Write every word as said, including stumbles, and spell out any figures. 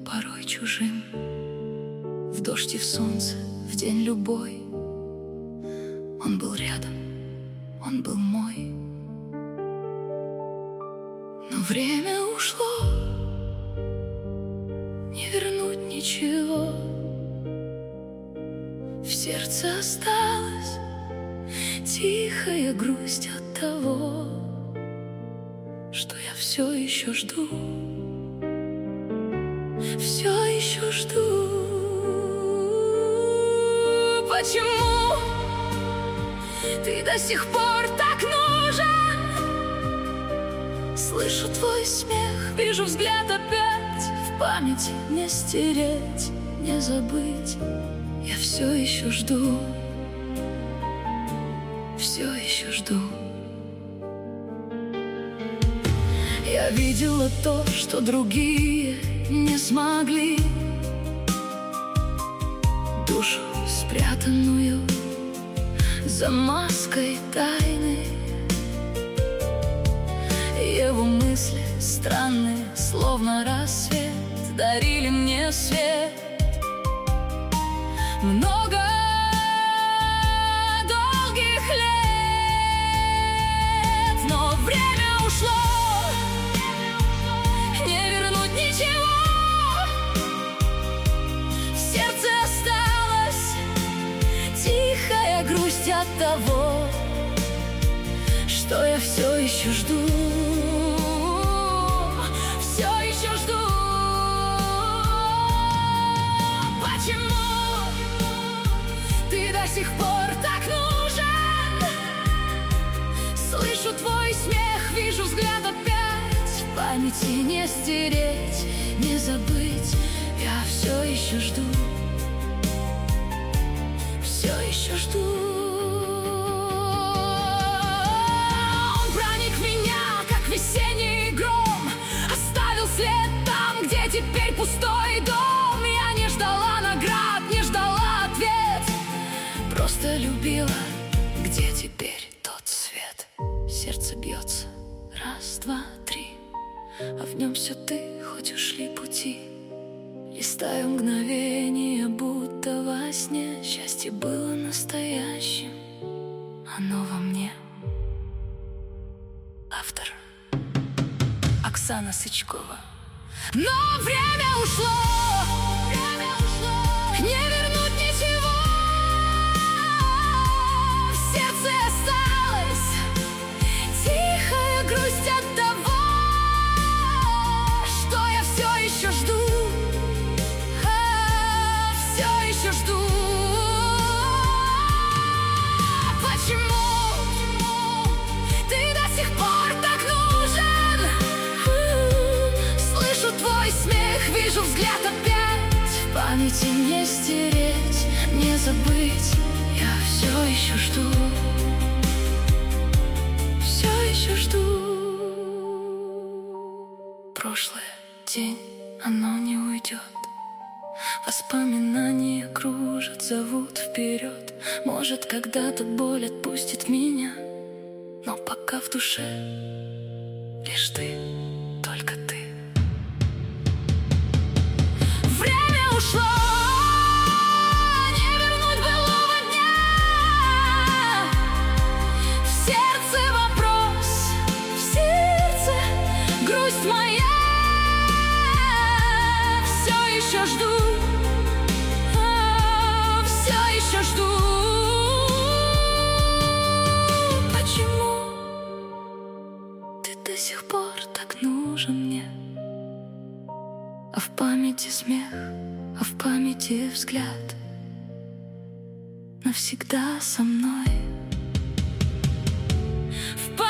порой чужим. В дождь и в солнце, в день любой он был рядом, он был мой. Но время ушло, не вернуть ничего. В сердце осталась тихая грусть от того, что я все еще жду, все еще жду. Почему ты до сих пор так нужен? Слышу твой смех, вижу взгляд опять. В памяти не стереть, не забыть. Я все еще жду, все еще жду. Я видела то, что другие не смогли. Душу, спрятанную за маской тайны. Его мысли странные, словно рассвет, дарили мне свет. Много долгих лет, но время ушло, не вернуть ничего. В сердце осталась тихая грусть от того, что я все еще жду, все еще жду. Почему ты до сих пор так нужен? Слышу твой смех, вижу взгляд опять. В памяти не стереть, не забыть. Я все еще жду, все еще жду. Он проник в меня, как весенний гром, оставил след там, где теперь пустой дом. Я не ждала наград, не ждала ответ, просто любила. Где теперь тот свет? Сердце бьется, раз, два, три, а в нем все ты, хоть ушли пути. Листаю мгновение, будто во сне. Счастье было настоящим, оно во мне. Автор Оксана Сычкова. Но время ушло, время ушло, не вернуть ничего. В сердце осталась тихая грусть от того, что я все еще жду, все еще жду. Почему ты до сих пор так нужен? Слышу твой смех, вижу взгляд опять. В памяти не стереть, не забыть. Я все еще жду, все еще жду. Прошлое, день, оно не уйдет. Воспоминания кружат, зовут вперед. Может, когда-то боль отпустит меня, но пока в душе лишь ты, только ты. Время ушло, не вернуть былого дня. В сердце вопрос, в сердце грусть моя. Все еще жду, жду. Почему ты до сих пор так нужен мне? А в памяти смех, а в памяти взгляд навсегда со мной. В